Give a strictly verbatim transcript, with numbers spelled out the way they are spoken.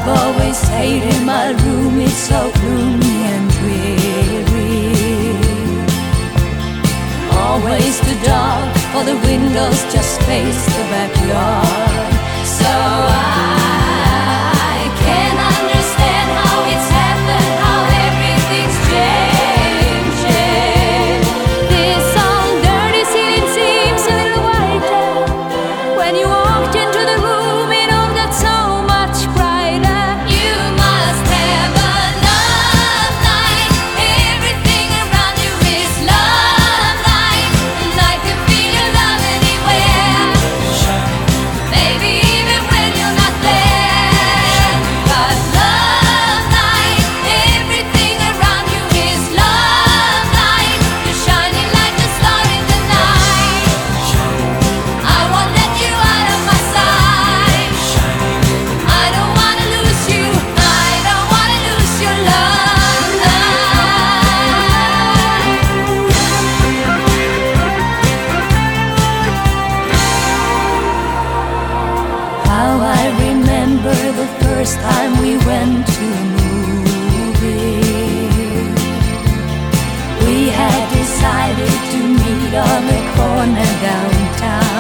I've always hated my room, it's so gloomy and dreary. Always too dark for the windows, just face the backyard. So I can't understand how it's happened, how everything's changing. This old dirty ceiling seems a little whiter. When you walked into the room, it all got so much brighter. You must have a love light. Everything around you is love light, and I can feel your love anywhere. Baby, even when you're not there. But love light, everything around you is love light. You're shining like a star in the night. I won't let you out of my sight. I don't wanna lose you. I don't wanna lose your love light. How I remember the first time we went to a movie. We had decided to meet on the corner downtown.